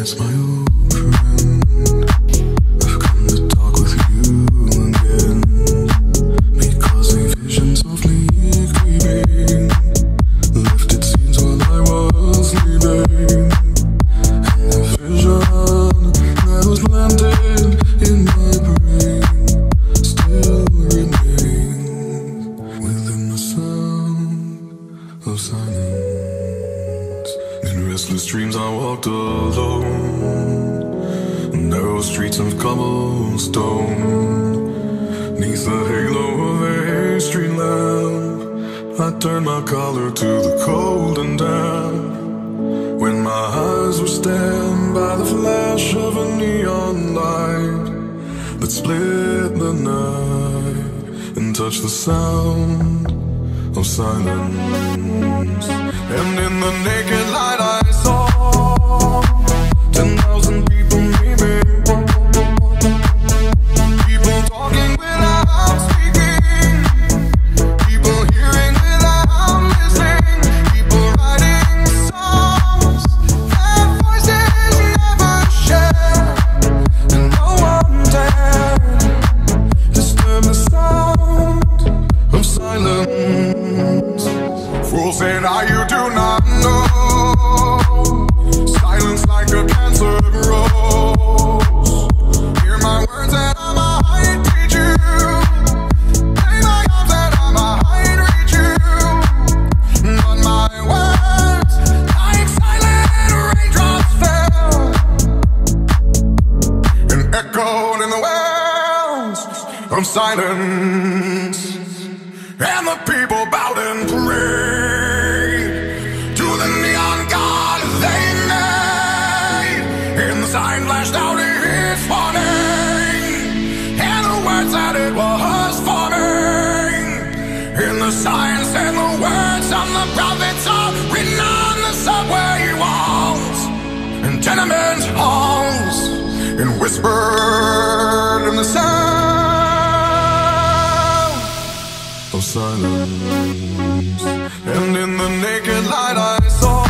it's my old friend. I've come to talk with you again, because a vision softly creeping lifted scenes while I was sleeping, and the vision that was planted in my brain still remains within the sound of silence. In restless dreams I walked alone, narrow streets of cobblestone. Neath the halo of a street lamp, I turned my collar to the cold and damp. When my eyes were stabbed by the flash of a neon light that split the night and touched the sound of silence. And in the naked light I saw 10,000 people maybe, people talking without speaking, people hearing without listening, people writing songs their voices never shared, and no one dared disturb the sound of silence. Fools say now you do not know, silence like a cancer grows. Hear my words that I might teach you, lay my arms that I might reach you, but my words like silent raindrops fell and echoed in the wells of silence. And the people bowed and prayed to the neon god they made, and the sign flashed out its warning, and the words that it was forming, and the sign said the words of the prophets are written on the subway walls and tenement halls, and whispered in the sound of silence. And in the naked light I saw